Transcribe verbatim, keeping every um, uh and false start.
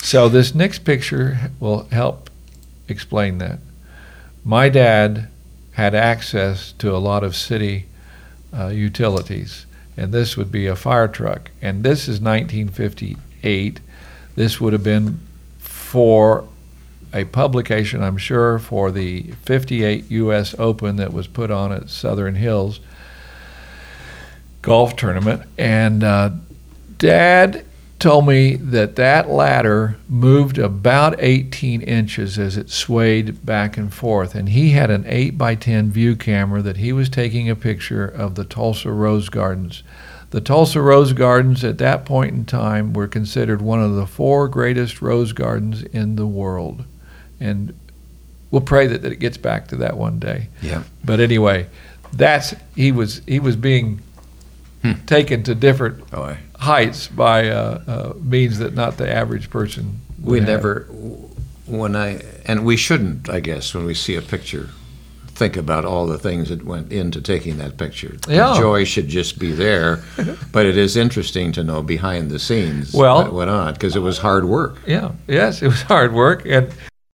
So this next picture will help explain that. My dad had access to a lot of city uh, utilities, and this would be a fire truck. And this is nineteen fifty-eight. This would have been for a publication, I'm sure, for the fifty-eight U S Open that was put on at Southern Hills golf tournament. And uh, Dad told me that that ladder moved about eighteen inches as it swayed back and forth. And he had an eight by ten view camera that he was taking a picture of the Tulsa Rose Gardens. The Tulsa Rose Gardens at that point in time were considered one of the four greatest rose gardens in the world. And we'll pray that, that it gets back to that one day. Yeah. But anyway, that's he was he was being hmm. taken to different oh, heights by uh, uh, means that not the average person would We have. never, when I, and we shouldn't, I guess, when we see a picture, think about all the things that went into taking that picture. Yeah. The joy should just be there, but it is interesting to know behind the scenes well, what went on, because it was hard work. Yeah, yes, it was hard work, and